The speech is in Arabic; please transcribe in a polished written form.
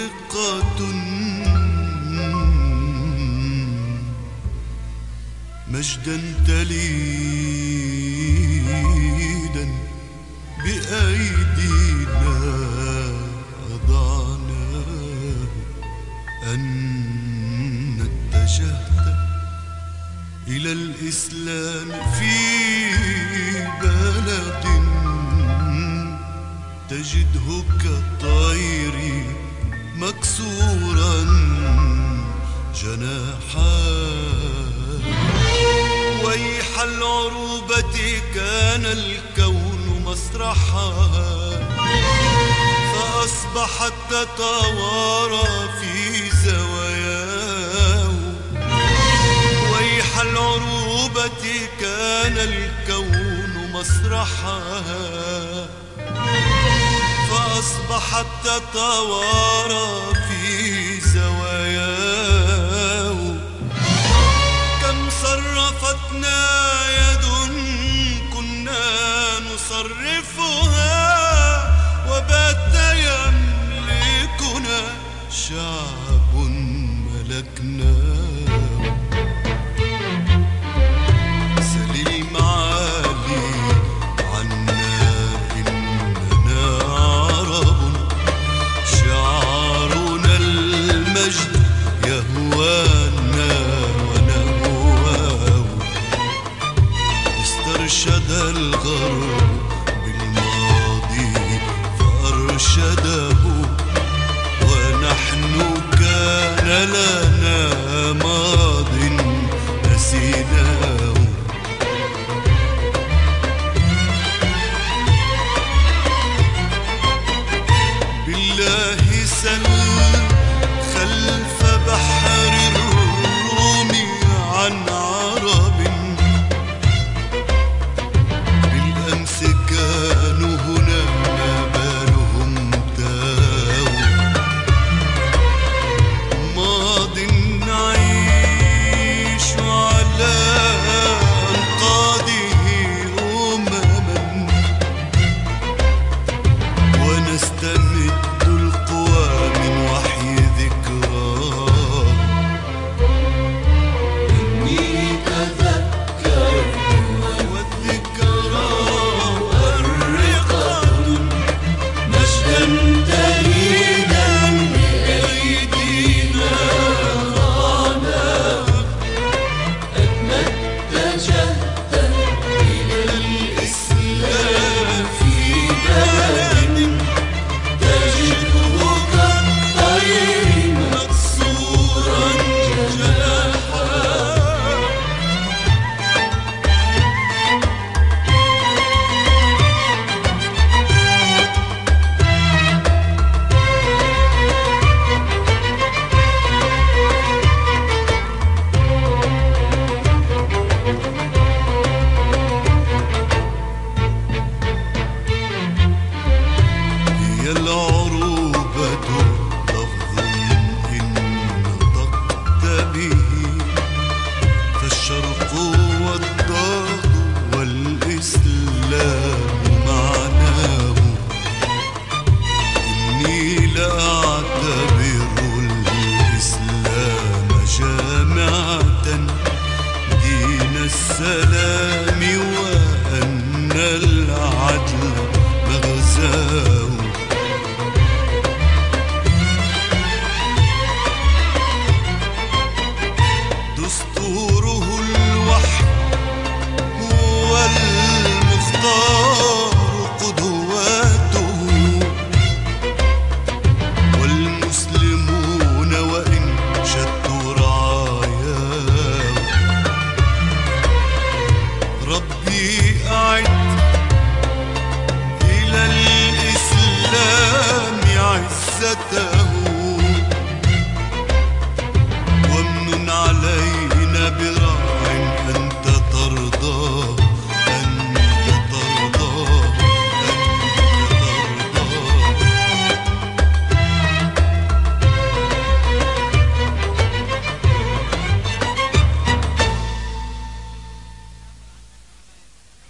فرقة مجدا تليدا بأيدينا أضعنا أن اتجهت إلى الإسلام في بلد تجده كالطير مكسورا جناحاه. ويح العروبة كان الكون مسرحها فأصبحت تتوارى في زواياه. ويح العروبة كان الكون مسرحها فأصبحت تتوارى في زواياه. كم صرفتنا يد كنا نصرفها وبات يملكنا شعب ملكناه. سل المعالي عنا إننا عرب شعارنا المجد يهوانا ونهواه. استرشد الغرب بالماضي فأرشده ونحن كان لنا ماض نسيناه. بالله سلم